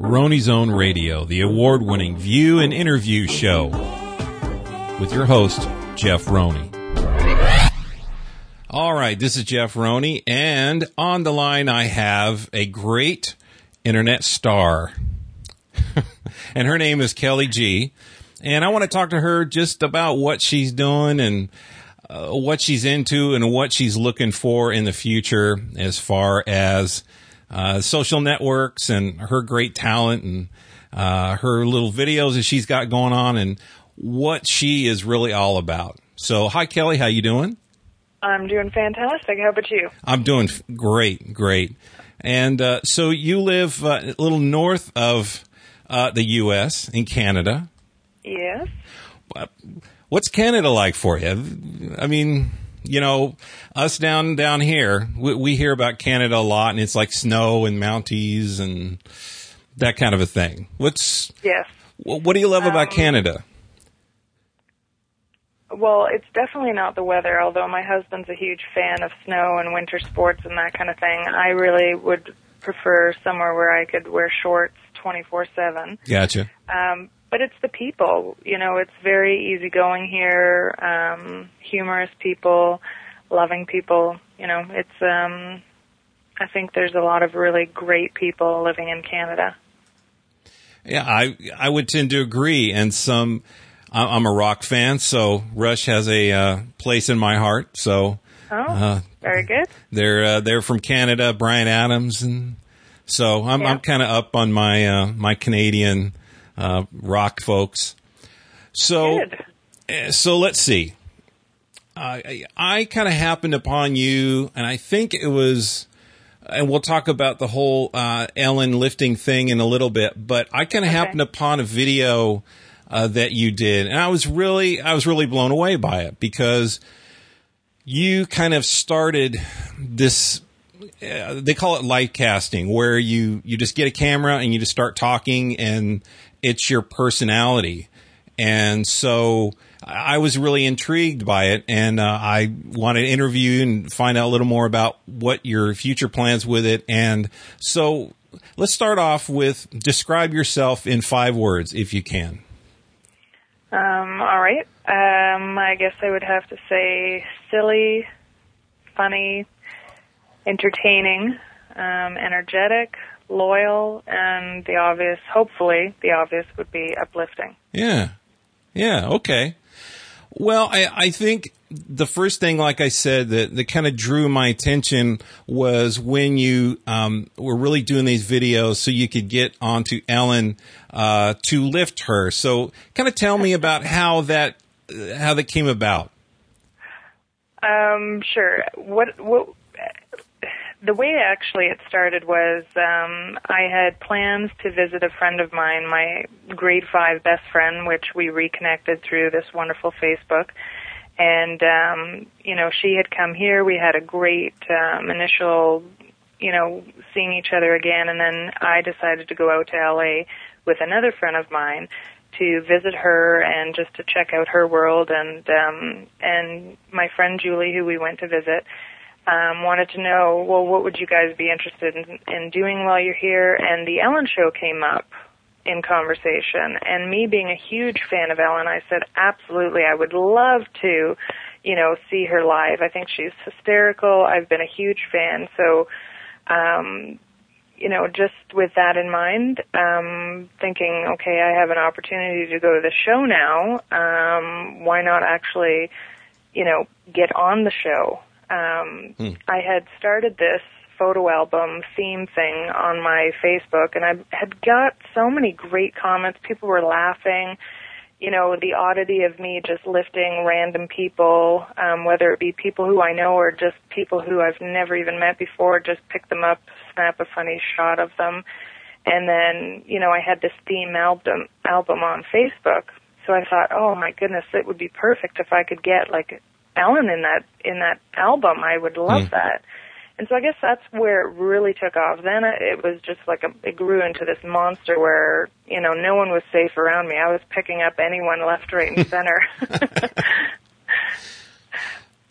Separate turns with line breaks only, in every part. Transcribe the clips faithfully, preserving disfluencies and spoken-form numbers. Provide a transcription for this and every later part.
Roni's Own Radio, the award-winning view and interview show with your host, Jeff Roney. All right, this is Jeff Roney, and on the line I have a great internet star, and her name is Kelly G, and I want to talk to her just about what she's doing and uh, what she's into and what she's looking for in the future as far as uh, social networks and her great talent and uh, her little videos that she's got going on and what she is really all about. So, hi, Kelly. How you doing?
I'm doing fantastic. How about you?
I'm doing great, great. And uh, so you live uh, a little north of uh, the U S in Canada.
Yes.
What's Canada like for you? I mean, you know, us down down here, we, we hear about Canada a lot, and it's like snow and Mounties and that kind of a thing. What's
yes?
What do you love about
um,
Canada?
Well, it's definitely not the weather, although my husband's a huge fan of snow and winter sports and that kind of thing. I really would prefer somewhere where I could wear shorts twenty-four seven.
Gotcha.
Um, but it's the people. You know, it's very easygoing here, um, humorous people, loving people. You know, it's, um, I think there's a lot of really great people living in Canada.
Yeah, I I would tend to agree, and some... I'm a rock fan, so Rush has a uh, place in my heart. So,
oh,
uh,
very good.
They're uh, they're from Canada, Bryan Adams, and so I'm yeah. I'm kind of up on my uh, my Canadian uh, rock folks. So, good. so let's see. Uh, I, I kind of happened upon you, and I think it was. And we'll talk about the whole uh, Ellen lifting thing in a little bit, but I kind of okay. happened upon a video. Uh, that you did. And I was really, I was really blown away by it because you kind of started this, uh, they call it live casting, where you, you just get a camera and you just start talking and it's your personality. And so I was really intrigued by it, and uh, I wanted to interview you and find out a little more about what your future plans with it. And so let's start off with describe yourself in five words, if you can.
Um, all right. Um, I guess I would have to say silly, funny, entertaining, um, energetic, loyal, and the obvious, hopefully, the obvious would be uplifting.
Yeah. Yeah, okay. Well, I, I think the first thing, like I said, that, that kind of drew my attention was when you um, were really doing these videos so you could get onto Ellen uh, to lift her. So kind of tell me about how that how that came about.
Um, sure. What what the way actually it started was um, I had plans to visit a friend of mine, my grade five best friend, which we reconnected through this wonderful Facebook. And, um, you know, she had come here. We had a great um, initial, you know, seeing each other again. And then I decided to go out to L A with another friend of mine to visit her and just to check out her world. And, um, and my friend Julie, who we went to visit, um, wanted to know, well, what would you guys be interested in, in doing while you're here? And the Ellen Show came up in conversation, and me being a huge fan of Ellen, I said, absolutely, I would love to, you know, see her live. I think she's hysterical. I've been a huge fan. So, um, you know, just with that in mind, um, thinking, okay, I have an opportunity to go to the show now. Um, why not actually, you know, get on the show? Um, hmm. I had started this photo album theme thing on my Facebook, and I had got so many great comments. People were laughing, you know, the oddity of me just lifting random people, um, whether it be people who I know or just people who I've never even met before, just pick them up, snap a funny shot of them. And then, you know, I had this theme album, album on Facebook. So I thought, oh my goodness, it would be perfect if I could get like Ellen in that, in that album. I would love mm. that. And so I guess that's where it really took off. Then it was just like a, it grew into this monster where, you know, no one was safe around me. I was picking up anyone left, right, and center.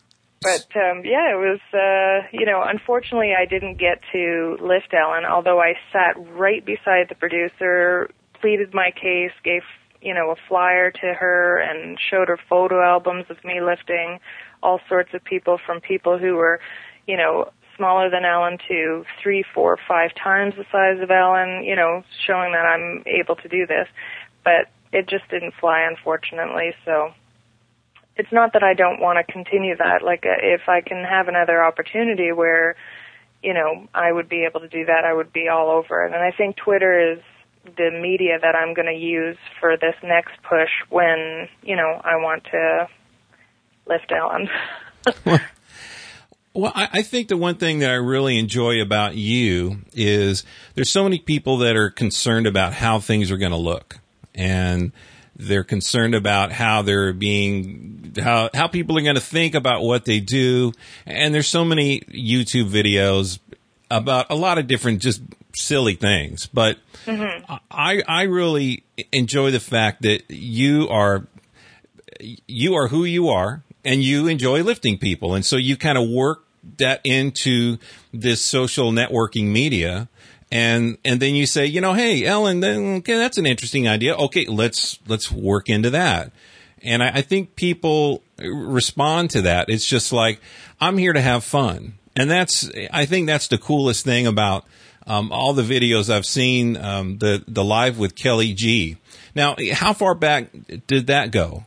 But, um, yeah, it was, uh, you know, unfortunately I didn't get to lift Ellen, although I sat right beside the producer, pleaded my case, gave, you know, a flyer to her and showed her photo albums of me lifting all sorts of people, from people who were, you know, smaller than Ellen to three, four, five times the size of Ellen, you know, showing that I'm able to do this. But it just didn't fly, unfortunately, so it's not that I don't want to continue that. Like, uh, if I can have another opportunity where, you know, I would be able to do that, I would be all over it. And I think Twitter is the media that I'm going to use for this next push when, you know, I want to lift Ellen.
well, well, I, I think the one thing that I really enjoy about you is there's so many people that are concerned about how things are going to look. And they're concerned about how they're being, how, how people are going to think about what they do. And there's so many YouTube videos about a lot of different just silly things. But mm-hmm. I, I really enjoy the fact that you are, you are who you are and you enjoy lifting people. And so you kind of work that into this social networking media. And, and then you say, you know, hey, Ellen, then, okay, that's an interesting idea. Okay, let's, let's work into that. And I, I think people respond to that. It's just like, I'm here to have fun. And that's, I think that's the coolest thing about, um, all the videos I've seen, um, the, the live with Kelly G. Now, how far back did that go?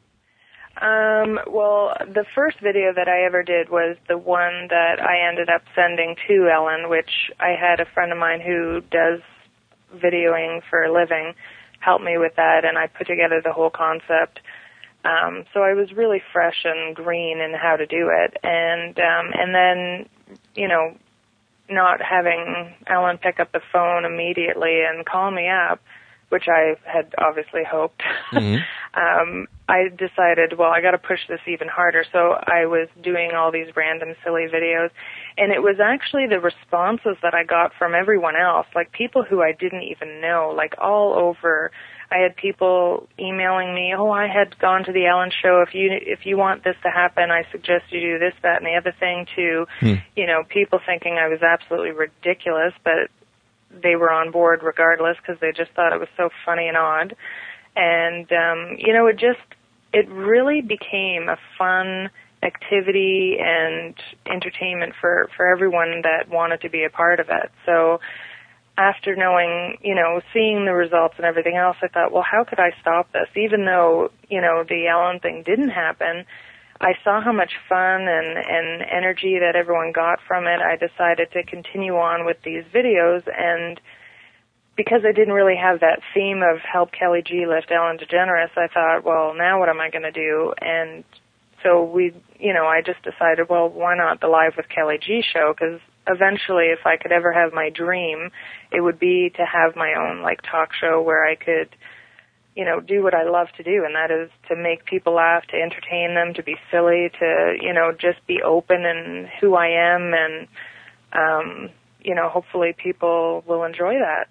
Um, well, the first video that I ever did was the one that I ended up sending to Ellen, which I had a friend of mine who does videoing for a living help me with that, and I put together the whole concept. Um, so I was really fresh and green in how to do it. And, um, and then, you know, not having Ellen pick up the phone immediately and call me up, which I had obviously hoped, mm-hmm. um, I decided, well, I got to push this even harder. So I was doing all these random silly videos, and it was actually the responses that I got from everyone else, like people who I didn't even know, like all over. I had people emailing me, oh, I had gone to the Ellen show. If you if you want this to happen, I suggest you do this, that, and the other thing, to, hmm. you know, people thinking I was absolutely ridiculous, but they were on board regardless because they just thought it was so funny and odd. And, um, you know, it just, it really became a fun activity and entertainment for, for everyone that wanted to be a part of it. So after knowing, you know, seeing the results and everything else, I thought, well, how could I stop this? Even though, you know, the Ellen thing didn't happen, I saw how much fun and, and energy that everyone got from it. I decided to continue on with these videos, and because I didn't really have that theme of help Kelly G lift Ellen DeGeneres, I thought, well, now what am I going to do? And so we, you know, I just decided, well, why not the Live with Kelly G show? Because eventually, if I could ever have my dream, it would be to have my own, like, talk show where I could, you know, do what I love to do, and that is to make people laugh, to entertain them, to be silly, to, you know, just be open in who I am, and, um, you know, hopefully people will enjoy that.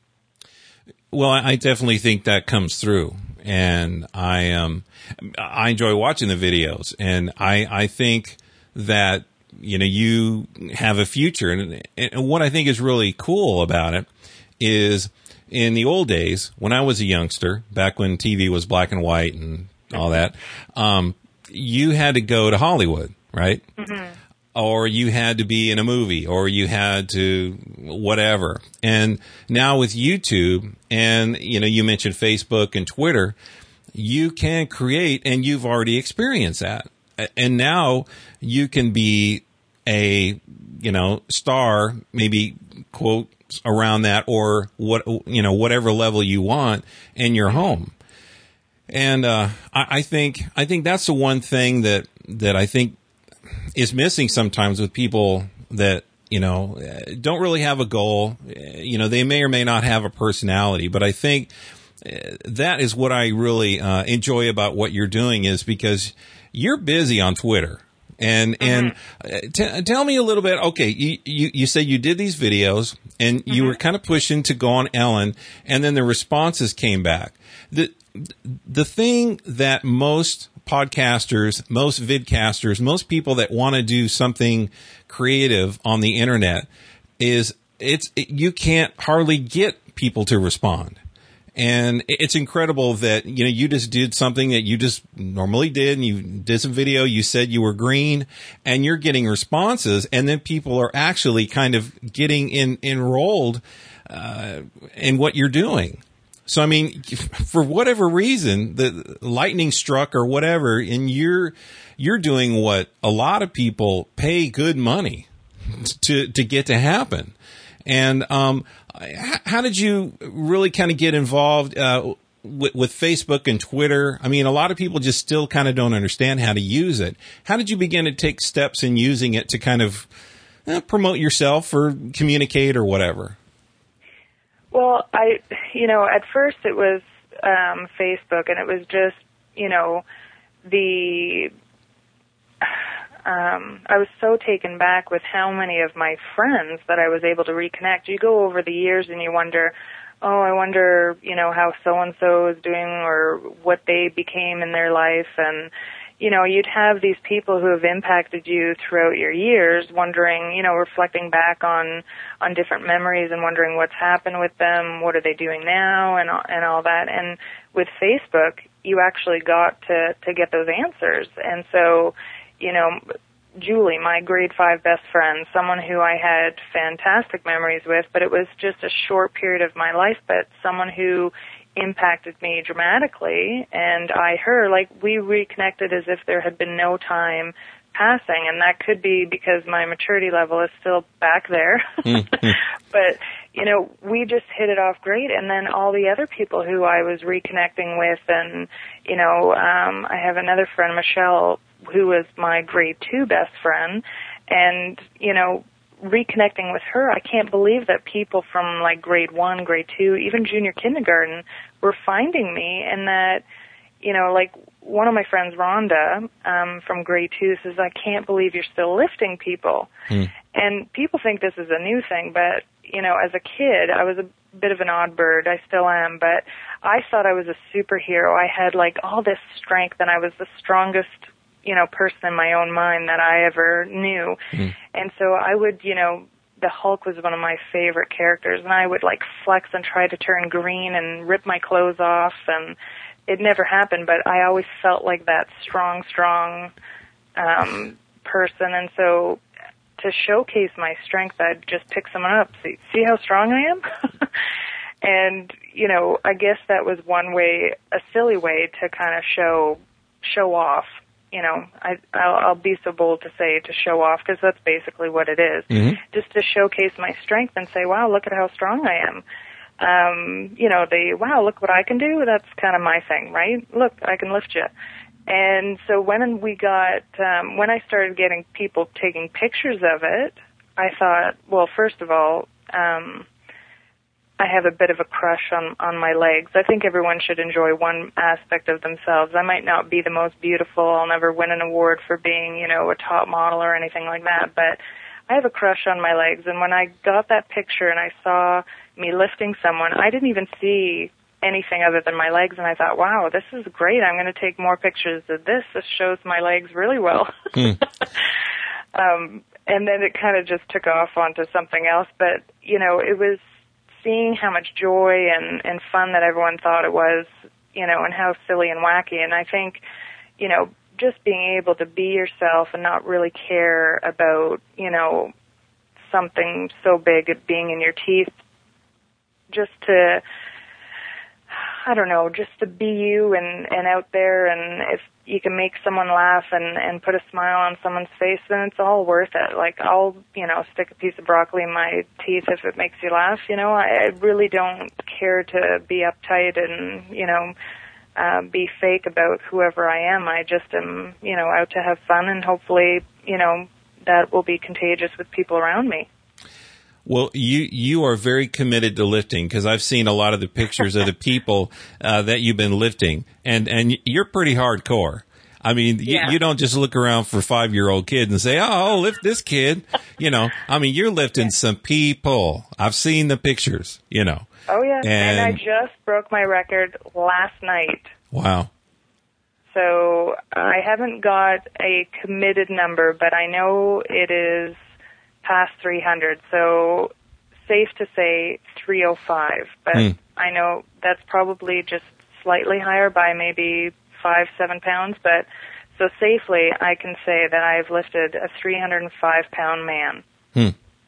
Well, I definitely think that comes through, and I um, I enjoy watching the videos, and I I think that, you know, you have a future, and, and what I think is really cool about it is, in the old days, when I was a youngster, back when T V was black and white and all that, um, you had to go to Hollywood, right? Mm-hmm. Or you had to be in a movie, or you had to whatever. And now with YouTube, and, you know, you mentioned Facebook and Twitter, you can create, and you've already experienced that. And now you can be a, you know, star, maybe, quote, around that, or what, you know, whatever level you want in your home. And, uh, I, I think, I think that's the one thing that, that I think is missing sometimes with people that, you know, don't really have a goal. You know, they may or may not have a personality, but I think that is what I really, uh, enjoy about what you're doing, is because you're busy on Twitter. And, mm-hmm. and t- tell me a little bit. Okay. You, you, you said you did these videos, and mm-hmm. you were kind of pushing to go on Ellen, and then the responses came back. The, the thing that most podcasters, most vidcasters, most people that want to do something creative on the internet is it's it, you can't hardly get people to respond. And it's incredible that, you know, you just did something that you just normally did, and you did some video, you said you were green, and you're getting responses, and then people are actually kind of getting in, enrolled uh, in what you're doing. So, I mean, for whatever reason, the lightning struck or whatever, and you're you're doing what a lot of people pay good money to to get to happen. And um, how did you really kind of get involved uh, with, with Facebook and Twitter? I mean, a lot of people just still kind of don't understand how to use it. How did you begin to take steps in using it to kind of uh, promote yourself or communicate or whatever?
Well, I, you know, at first it was um, Facebook, and it was just, you know, the... Um, I was so taken back with how many of my friends that I was able to reconnect. You go over the years and you wonder, oh, I wonder, you know, how so-and-so is doing or what they became in their life. And, you know, you'd have these people who have impacted you throughout your years wondering, you know, reflecting back on, on different memories and wondering what's happened with them, what are they doing now, and, and all that. And with Facebook, you actually got to, to get those answers. And so, you know, Julie, my grade five best friend, someone who I had fantastic memories with, but it was just a short period of my life, but someone who impacted me dramatically, and I, her, like, we reconnected as if there had been no time passing, and that could be because my maturity level is still back there. Mm-hmm. But, you know, we just hit it off great, and then all the other people who I was reconnecting with, and, you know, um, I have another friend, Michelle, who was my grade two best friend, and, you know, reconnecting with her, I can't believe that people from, like, grade one, grade two, even junior kindergarten were finding me, and that, you know, like, one of my friends, Rhonda, um, from grade two, says, I can't believe you're still lifting people. Mm. And people think this is a new thing, but, you know, as a kid, I was a bit of an odd bird. I still am, but I thought I was a superhero. I had, like, all this strength, and I was the strongest, you know, person in my own mind that I ever knew. Mm. And so I would, you know, the Hulk was one of my favorite characters, and I would, like, flex and try to turn green and rip my clothes off, and it never happened, but I always felt like that strong, strong um, person. And so to showcase my strength, I'd just pick someone up. See, see how strong I am? And, you know, I guess that was one way, a silly way to kind of show show off. You know, I, I'll, I'll be so bold to say to show off, because that's basically what it is. Mm-hmm. Just to showcase my strength and say, wow, look at how strong I am. Um, you know, the, wow, look what I can do, that's kind of my thing, right? Look, I can lift you. And so when we got, um, when I started getting people taking pictures of it, I thought, well, first of all, um, I have a bit of a crush on, on my legs. I think everyone should enjoy one aspect of themselves. I might not be the most beautiful. I'll never win an award for being, you know, a top model or anything like that, but I have a crush on my legs. And when I got that picture and I saw me lifting someone, I didn't even see anything other than my legs, and I thought, wow, this is great. I'm going to take more pictures of this. This shows my legs really well. Mm. um, and then it kind of just took off onto something else. But, you know, it was seeing how much joy and, and fun that everyone thought it was, you know, and how silly and wacky. And I think, you know, just being able to be yourself and not really care about, you know, something so big as being in your teeth, just to, I don't know, just to be you and, and out there, and if you can make someone laugh and, and put a smile on someone's face, then it's all worth it. Like, I'll, you know, stick a piece of broccoli in my teeth if it makes you laugh, you know. I, I really don't care to be uptight and, you know, uh, be fake about whoever I am. I just am, you know, out to have fun, and hopefully, you know, that will be contagious with people around me.
Well, you you are very committed to lifting, because I've seen a lot of the pictures of the people uh, that you've been lifting, and, and you're pretty hardcore. I mean, yeah. you, you don't just look around for five-year-old kids and say, oh, I'll lift this kid. You know, I mean, you're lifting yeah. some people. I've seen the pictures, you know.
Oh, yeah, and, and I just broke my record last night.
Wow.
So I haven't got a committed number, but I know it is past three hundred. So safe to say three oh five. But mm. I know that's probably just slightly higher by maybe five, seven pounds. But so safely, I can say that I've lifted a three hundred five pound man.
Hmm.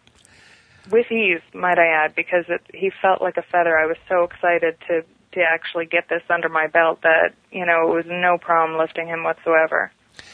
With ease, might I add, because it, he felt like a feather. I was so excited to, to actually get this under my belt that, you know, it was no problem lifting him whatsoever.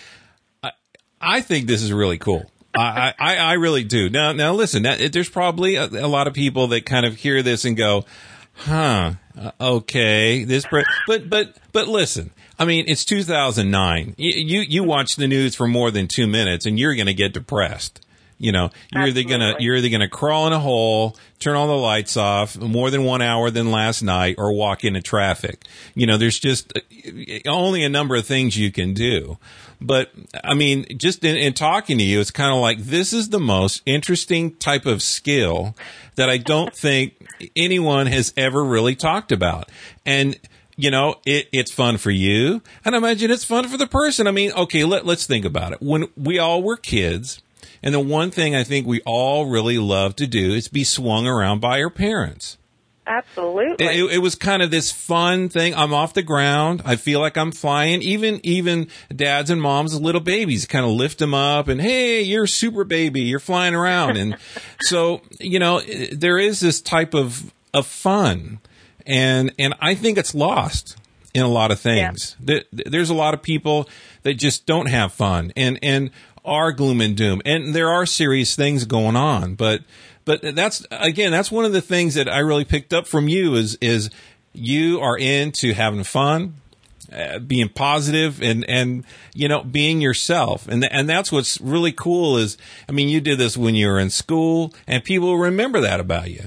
I, I think this is really cool. I, I, I really do. Now, now listen, that, there's probably a, a lot of people that kind of hear this and go, huh, uh, okay, this, pre-. but, but, but listen, I mean, it's two thousand nine. You, you, you watch the news for more than two minutes and you're going to get depressed. You know, you're either gonna you're either gonna crawl in a hole, turn all the lights off, more than one hour than last night, or walk into traffic. You know, there's just only a number of things you can do. But I mean, just in, in talking to you, it's kind of like this is the most interesting type of skill that I don't think anyone has ever really talked about. And you know, it, it's fun for you, and I imagine it's fun for the person. I mean, okay, let, let's think about it. When we all were kids. And the one thing I think we all really love to do is be swung around by our parents.
Absolutely.
It, it was kind of this fun thing. I'm off the ground. I feel like I'm flying. Even even dads and moms, little babies, kind of lift them up and, hey, you're a super baby. You're flying around. And so, you know, there is this type of, of fun. And and I think it's lost in a lot of things. Yeah. There's a lot of people that just don't have fun. And and are gloom and doom, and there are serious things going on, but but that's again that's one of the things that I really picked up from you is is you are into having fun, uh, being positive, and and you know being yourself, and and that's what's really cool is I mean you did this when you were in school, and people remember that about you.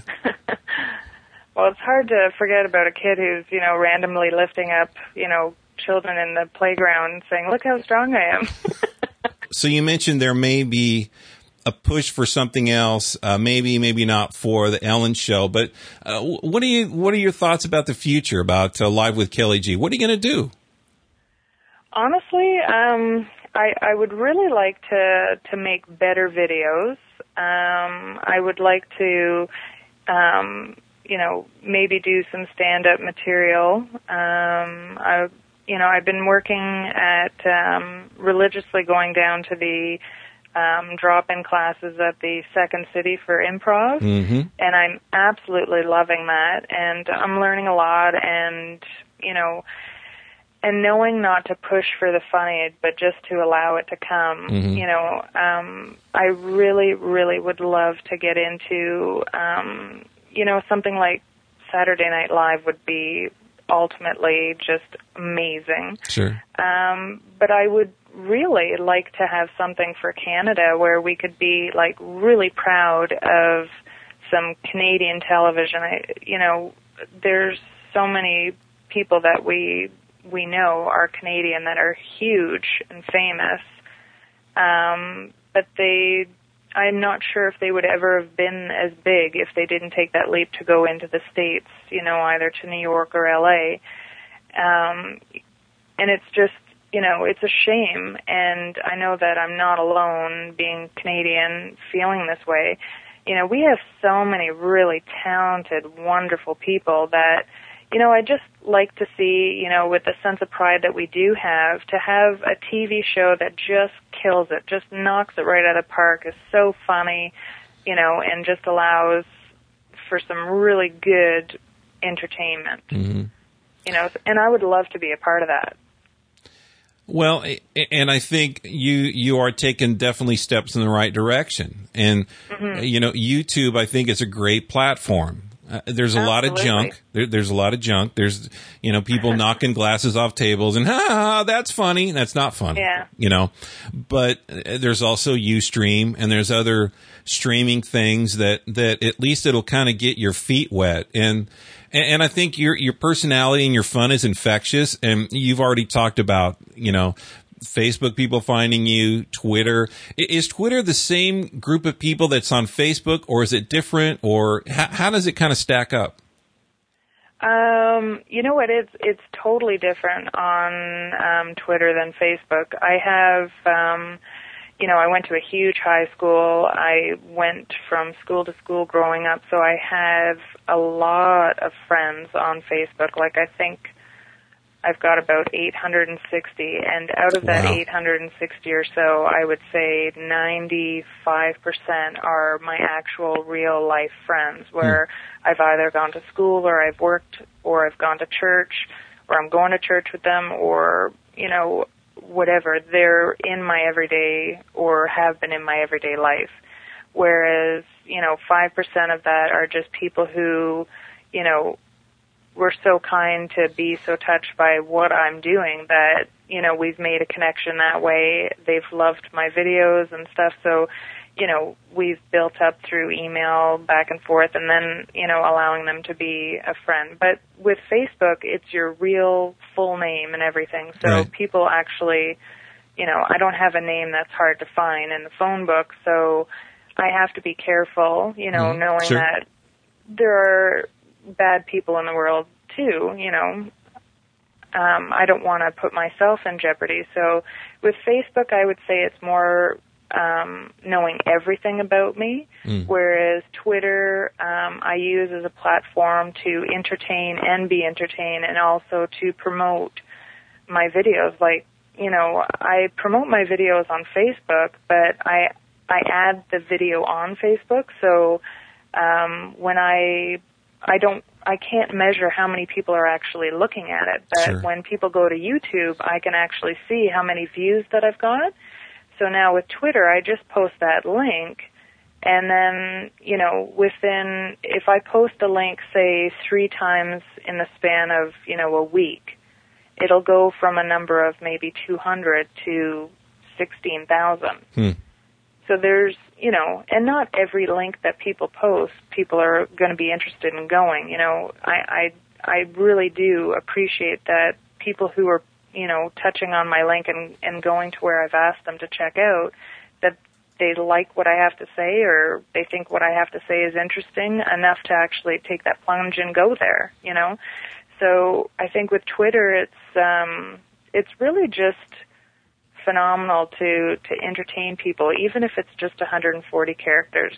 Well, it's hard to forget about a kid who's you know randomly lifting up you know children in the playground, saying, "Look how strong I am."
So you mentioned there may be a push for something else, uh, maybe, maybe not for the Ellen Show. But uh, what are you? What are your thoughts about the future? About uh, Live with Kelly G? What are you going to do?
Honestly, um, I, I would really like to to make better videos. Um, I would like to, um, you know, maybe do some stand-up material. Um, I. You know, I've been working at um, religiously going down to the um, drop-in classes at the Second City for improv,
mm-hmm.
and I'm absolutely loving that. And I'm learning a lot, and you know, and knowing not to push for the funny, but just to allow it to come.
Mm-hmm.
You know, um, I really, really would love to get into, um, you know, something like Saturday Night Live would be ultimately just amazing.
Sure.
Um, but I would really like to have something for Canada where we could be like really proud of some Canadian television. I, you know, there's so many people that we we know are Canadian that are huge and famous, um, but they. I'm not sure if they would ever have been as big if they didn't take that leap to go into the States, you know, either to New York or L A. Um, and it's just, you know, it's a shame. And I know that I'm not alone being Canadian feeling this way. You know, we have so many really talented, wonderful people that, you know, I just like to see, you know, with the sense of pride that we do have, to have a T V show that just kills it, just knocks it right out of the park, is so funny, you know, and just allows for some really good entertainment.
Mm-hmm.
You know, and I would love to be a part of that.
Well, and I think you you are taking definitely steps in the right direction. And, mm-hmm. you know, YouTube, I think, is a great platform. Uh, there's a Absolutely. lot of junk. There, there's a lot of junk. There's, you know, people knocking glasses off tables and, ha, ha, that's funny. That's not funny.
Yeah.
You know, but there's also Ustream and there's other streaming things that, that at least it'll kind of get your feet wet. And, and I think your, your personality and your fun is infectious. And you've already talked about, you know, Facebook people finding you, Twitter. Is Twitter the same group of people that's on Facebook, or is it different, or how, how does it kind of stack up?
Um, you know what? It's it's totally different on um, Twitter than Facebook. I have, um, you know, I went to a huge high school. I went from school to school growing up, so I have a lot of friends on Facebook. Like, I think I've got about eight hundred sixty, and out of that wow. eight hundred sixty or so, I would say ninety-five percent are my actual real-life friends, where hmm. I've either gone to school or I've worked or I've gone to church or I'm going to church with them or, you know, whatever. They're in my everyday or have been in my everyday life, whereas, you know, five percent of that are just people who, you know, were so kind to be so touched by what I'm doing that, you know, we've made a connection that way. They've loved my videos and stuff. So, you know, we've built up through email back and forth and then, you know, allowing them to be a friend. But with Facebook, it's your real full name and everything. So right. people actually, you know, I don't have a name that's hard to find in the phone book. So I have to be careful, you know, mm-hmm. knowing sure. that there are bad people in the world too, you know. Um, I don't want to put myself in jeopardy. So with Facebook, I would say it's more um, knowing everything about me, mm. whereas Twitter um, I use as a platform to entertain and be entertained and also to promote my videos. Like, you know, I promote my videos on Facebook, but I I add the video on Facebook. So um, when I I don't, I can't measure how many people are actually looking at it, but sure. when people go to YouTube, I can actually see how many views that I've got. So now with Twitter, I just post that link, and then, you know, within, if I post a link, say, three times in the span of, you know, a week, it'll go from a number of maybe two hundred to sixteen thousand. Hmm. So there's, you know, and not every link that people post, people are going to be interested in going. You know, I, I, I really do appreciate that people who are, you know, touching on my link and, and going to where I've asked them to check out, that they like what I have to say or they think what I have to say is interesting enough to actually take that plunge and go there, you know. So I think with Twitter, it's, um, it's really just phenomenal to, to entertain people, even if it's just one hundred forty characters.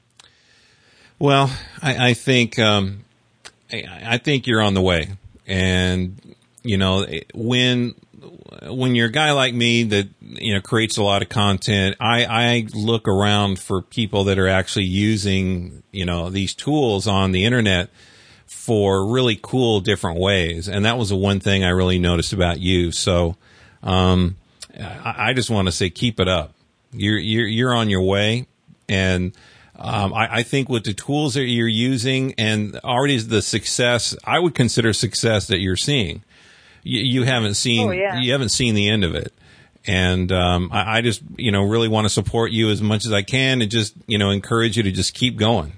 Well, I, I think um, I, I think you're on the way, and you know when when you're a guy like me that you know creates a lot of content, I, I look around for people that are actually using you know these tools on the internet for really cool different ways, and that was the one thing I really noticed about you. So. Um, I just want to say, keep it up. You're you're you're on your way, and um, I, I think with the tools that you're using and already the success, I would consider success that you're seeing. You, you haven't seen oh, yeah. you haven't seen the end of it, and um, I, I just you know really want to support you as much as I can, and just you know encourage you to just keep going.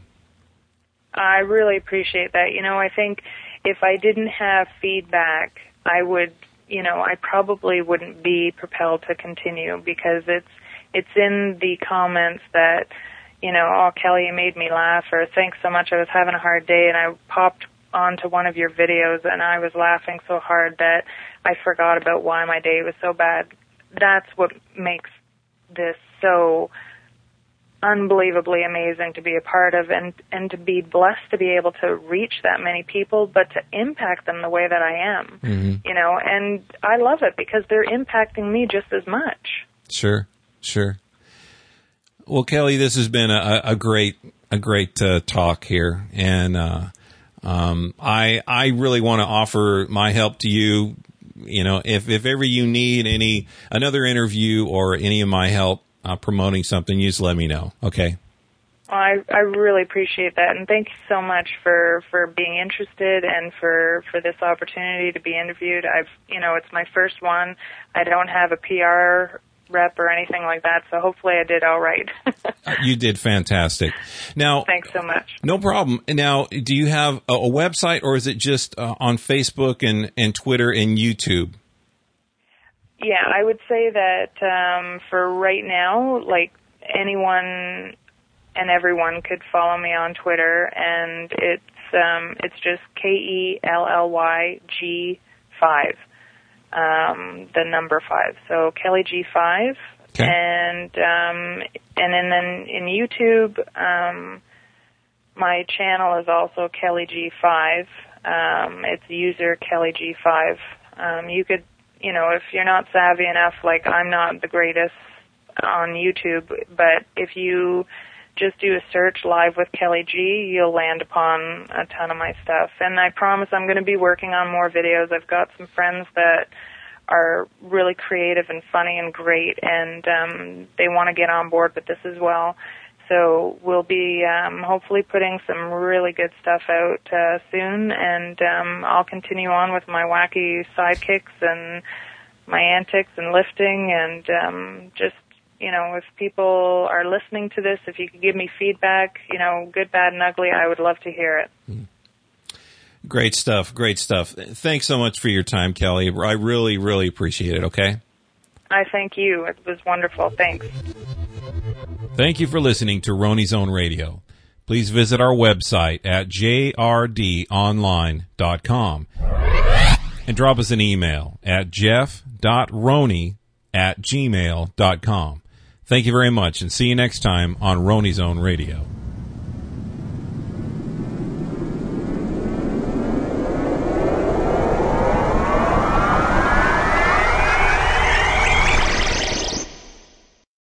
I really appreciate that. You know, I think if I didn't have feedback, I would. You know, I probably wouldn't be propelled to continue because it's it's in the comments that, you know, oh, Kelly, you made me laugh, or thanks so much, I was having a hard day, and I popped onto one of your videos and I was laughing so hard that I forgot about why my day was so bad. That's what makes this so unbelievably amazing to be a part of and, and to be blessed to be able to reach that many people, but to impact them the way that I am, mm-hmm. you know, and I love it because they're impacting me just as much.
Sure, sure. Well, Kelly, this has been a, a great, a great uh, talk here. And uh, um, I, I really want to offer my help to you. You know, if, if ever you need any, another interview or any of my help, Uh, promoting something, you just let me know. Okay.
Well, I I really appreciate that, and thank you so much for, for being interested and for, for this opportunity to be interviewed. I've you know it's my first one. I don't have a P R rep or anything like that, so hopefully I did all right.
You did fantastic. Now,
thanks so much.
No problem. Now, do you have a, a website, or is it just uh, on Facebook and, and Twitter and YouTube?
Yeah, I would say that um, for right now, like anyone and everyone could follow me on Twitter, and it's um, it's just K E L L Y G five, um, the number five. So Kelly G five, okay. and um, and then, then in YouTube, um, my channel is also Kelly G five. Um, it's user Kelly G five. Um, you could, you know, if you're not savvy enough, like I'm not the greatest on YouTube, but if you just do a search live with Kelly G, you'll land upon a ton of my stuff. And I promise I'm going to be working on more videos. I've got some friends that are really creative and funny and great, and um, they want to get on board with this as well. So we'll be um, hopefully putting some really good stuff out uh, soon, and um, I'll continue on with my wacky sidekicks and my antics and lifting, and um, just, you know, if people are listening to this, if you could give me feedback, you know, good, bad, and ugly, I would love to hear it.
Great stuff, great stuff. Thanks so much for your time, Kelly. I really, really appreciate it, okay?
I thank you. It was wonderful. Thanks.
Thank you for listening to Roni's Own Radio. Please visit our website at j r d online dot com and drop us an email at jeff dot roni at gmail dot com. Thank you very much, and see you next time on Roni's Own Radio.